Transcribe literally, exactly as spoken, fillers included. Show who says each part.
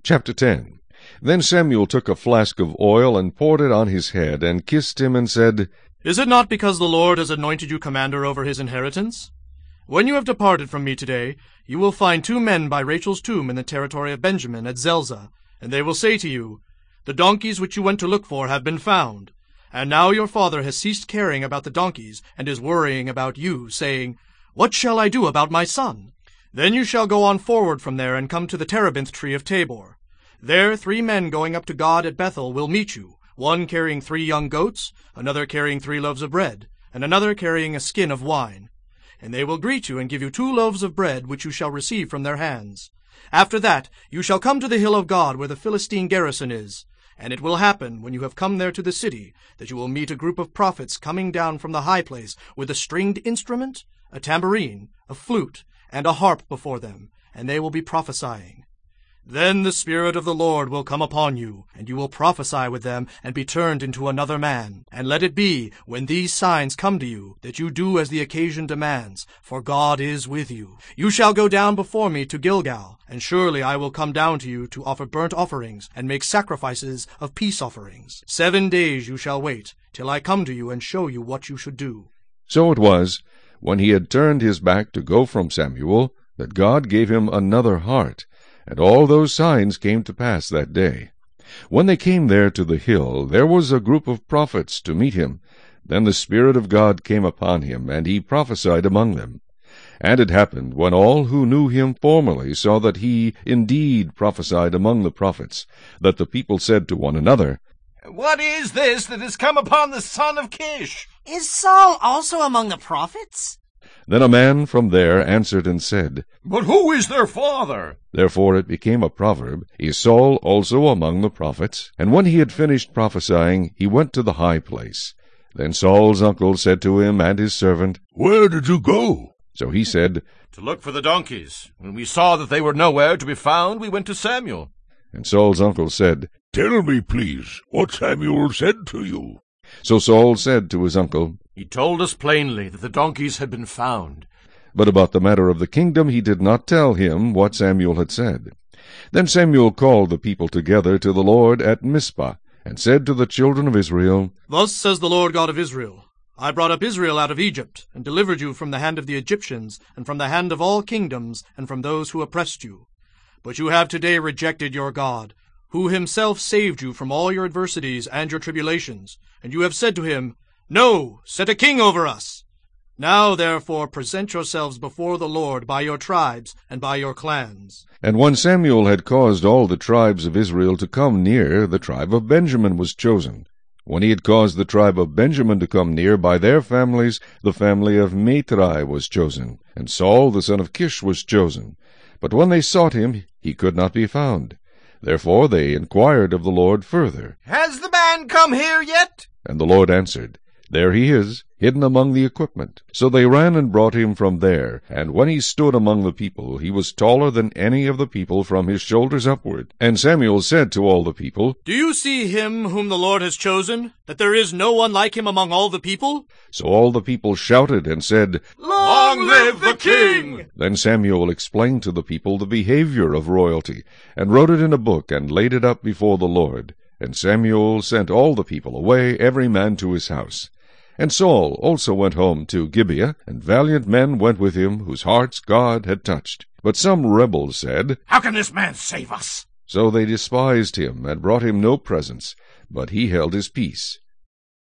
Speaker 1: Chapter ten. Then Samuel took a flask of oil and poured it on his head, and kissed him, and said,
Speaker 2: Is it not because the Lord has anointed you commander over his inheritance? When you have departed from me today, you will find two men by Rachel's tomb in the territory of Benjamin at Zelzah, and they will say to you, The donkeys which you went to look for have been found. And now your father has ceased caring about the donkeys, and is worrying about you, saying, What shall I do about my son? Then you shall go on forward from there and come to the terebinth tree of Tabor. There three men going up to God at Bethel will meet you, one carrying three young goats, another carrying three loaves of bread, and another carrying a skin of wine. And they will greet you and give you two loaves of bread, which you shall receive from their hands. After that you shall come to the hill of God, where the Philistine garrison is. And it will happen, when you have come there to the city, that you will meet a group of prophets coming down from the high place with a stringed instrument, a tambourine, a flute, and a harp before them, and they will be prophesying. Then the Spirit of the Lord will come upon you, and you will prophesy with them, and be turned into another man. And let it be, when these signs come to you, that you do as the occasion demands, for God is with you. You shall go down before me to Gilgal, and surely I will come down to you to offer burnt offerings, and make sacrifices of peace offerings. Seven days you shall wait, till I come to you and show you what you should do.
Speaker 1: So it was, when he had turned his back to go from Samuel, that God gave him another heart, and all those signs came to pass that day. When they came there to the hill, there was a group of prophets to meet him. Then the Spirit of God came upon him, and he prophesied among them. And it happened, when all who knew him formerly saw that he indeed prophesied among the prophets, that the people said to one another,
Speaker 3: What is this that has come upon the son of Kish?
Speaker 4: Is Saul also among the prophets?
Speaker 1: Then a man from there answered and said,
Speaker 3: But who is their father?
Speaker 1: Therefore it became a proverb, Is Saul also among the prophets? And when he had finished prophesying, he went to the high place. Then Saul's uncle said to him and his servant,
Speaker 5: Where did you go?
Speaker 1: So he said,
Speaker 3: To look for the donkeys. When we saw that they were nowhere to be found, we went to Samuel.
Speaker 1: And Saul's uncle said,
Speaker 5: Tell me, please, what Samuel said to you.
Speaker 1: So Saul said to his uncle,
Speaker 3: He told us plainly that the donkeys had been found.
Speaker 1: But about the matter of the kingdom he did not tell him what Samuel had said. Then Samuel called the people together to the Lord at Mizpah, and said to the children of Israel,
Speaker 2: Thus says the Lord God of Israel, I brought up Israel out of Egypt, and delivered you from the hand of the Egyptians, and from the hand of all kingdoms, and from those who oppressed you. But you have today rejected your God, who himself saved you from all your adversities and your tribulations, and you have said to him, No, set a king over us. Now therefore present yourselves before the Lord by your tribes and by your clans.
Speaker 1: And when Samuel had caused all the tribes of Israel to come near, the tribe of Benjamin was chosen. When he had caused the tribe of Benjamin to come near by their families, the family of Matri was chosen, and Saul the son of Kish was chosen. But when they sought him, he could not be found. Therefore they inquired of the Lord further.
Speaker 3: Has the man come here yet?
Speaker 1: And the Lord answered, There he is, hidden among the equipment. So they ran and brought him from there. And when he stood among the people, he was taller than any of the people from his shoulders upward. And Samuel said to all the people,
Speaker 2: Do you see him whom the Lord has chosen, that there is no one like him among all the people?
Speaker 1: So all the people shouted and said,
Speaker 3: Long live the king!
Speaker 1: Then Samuel explained to the people the behavior of royalty, and wrote it in a book, and laid it up before the Lord. And Samuel sent all the people away, every man to his house. And Saul also went home to Gibeah, and valiant men went with him, whose hearts God had touched. But some rebels said,
Speaker 3: How can this man save us?
Speaker 1: So they despised him, and brought him no presents, but he held his peace.